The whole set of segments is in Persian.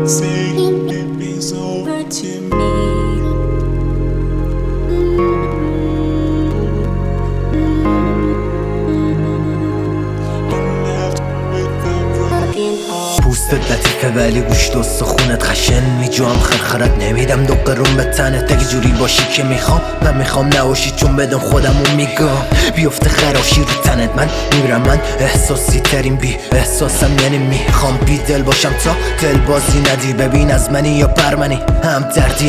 saying it means over to me. پوستت لطیفه ولی گوشت و سخونت خشن میجوام خرخرت نمیدم دو قرون به تنت اگه جوری باشی که میخوام من میخوام نباشی چون بدم خودمو میگم بیفته خراشی رو تنت من میرم من احساسی ترین بی احساسم یعنی میخوام بی دل باشم تا دل بازی ندی ببین از منی یا بر منی هم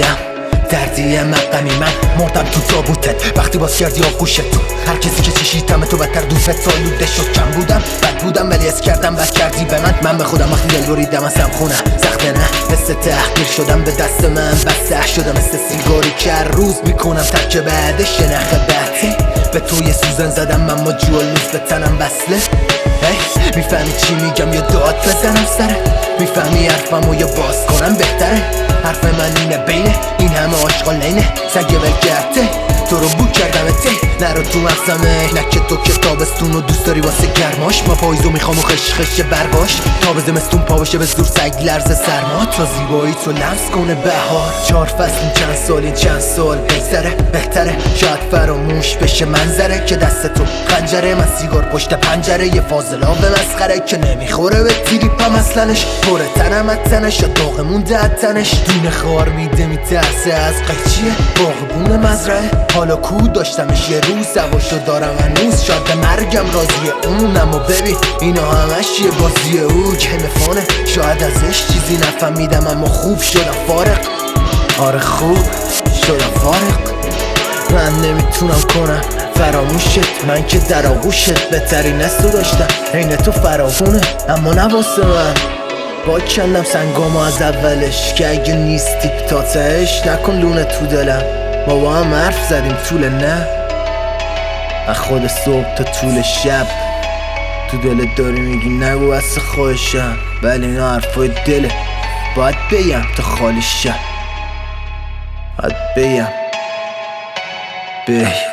دردی مقدمی من مردم تو تابوتت وقتی باز کردی آغوشت تو هر کسی که چشیدم تو بدتر دوست سالوده شد کم بودم بد بودم ولی اس کردم بد کردی به من به خودم وقتی دل بریدم از هم خونه سخته نه مثل تحقیر شدم به دست من بسته شدم مثل سیگاری که هر روز میکنم ترک بعدش نخ بهتی به تو یه سوزن زدم من ما جولوز به تنم بسله میفهمی چی میگم یا داد بزنم سره میفهمی حرفمو یا باز کنم بهتره حرف من اینه بینه این همه عاشقا لینه سگه ولگرده تو رو بو کردمته نرو تو مغزمه نه که تو که تابستون رو دوست داری واسه گرماش ما پاییزو میخوام و خش برگاش تا به زمستون پا بشه به زور سگ لرز سرما تا زیبایی تو لمس کنه بهار 4 فصل چند سال بگذره بهتره شاید فراموش بشه منظره که دست تو خنجره من سیگار پشت پنجره یه فاضلا به مسخره که نمیخوره به تریپم اصلنش پره تنم از تنش یا داغ مونده از تنش دونه خوار میده میترسه از قیچیه باغبون مزرعه حالا کو داشتمش یه روز سواشو دارم هنوز شاید به مرگم راضیه اونم و ببین اینا همش یه بازی او که مفانه شاید ازش چیزی نفهمیدم اما خوب شدم فارغ آره خوب شدم فارغ من نمیتونم کنم فراموشت من که در آغوشت بهترین از تو داشتم عین تو فراخونه اما نواسه من با کندم سنگامو از اولش که اگه نیستی تا تهش نکن لونه تو دلم ما با هم حرف زدیم طول نه از خود صبح تا طول شب تو دلت داری میگی نگو از خواهشم ولی اینا حرفای دله باید بگم تا خالی شم باید بگم